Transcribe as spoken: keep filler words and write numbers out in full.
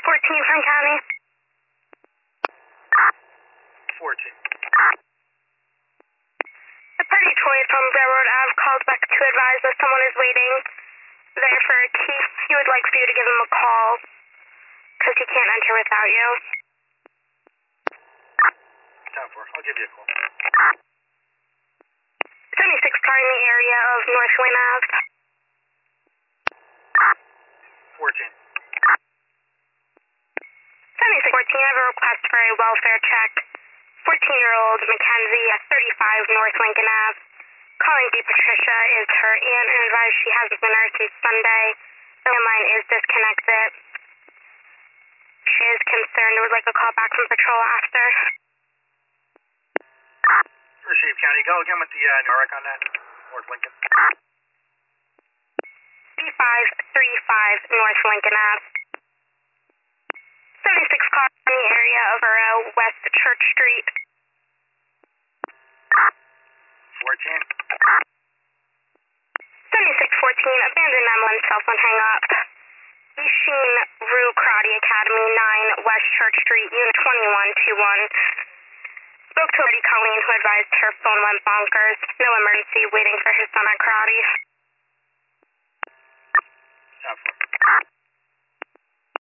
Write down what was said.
fourteen from County. fourteen. The party Troy from Railroad Ave called back to advise that someone is waiting there for a key. He would like for you to give him a call because he can't enter without you. ten four. I'll give you a call. seventy-six car in the area of North Wayne Ave. fourteen. seventy-six fourteen, I have a request for a welfare check. fourteen-year-old Mackenzie at thirty-five North Lincoln Ave. Calling B. Patricia is her aunt and advised she hasn't been there since Sunday. The landline is disconnected. She is concerned and would like a call back from patrol after. Received, County. Go again with the uh, Norrick on that. North Lincoln. B five thirty-five North Lincoln Ave. seventy-six car in the area of Borough, West Church Street. fourteen. seventy-six fourteen, abandoned nine one one cell phone hang up. Ishin Rue Karate Academy, nine West Church Street, Unit twenty-one twenty-one. Spoke to Lady Colleen, who advised her phone went bonkers. No emergency, waiting for her son at karate. ten four.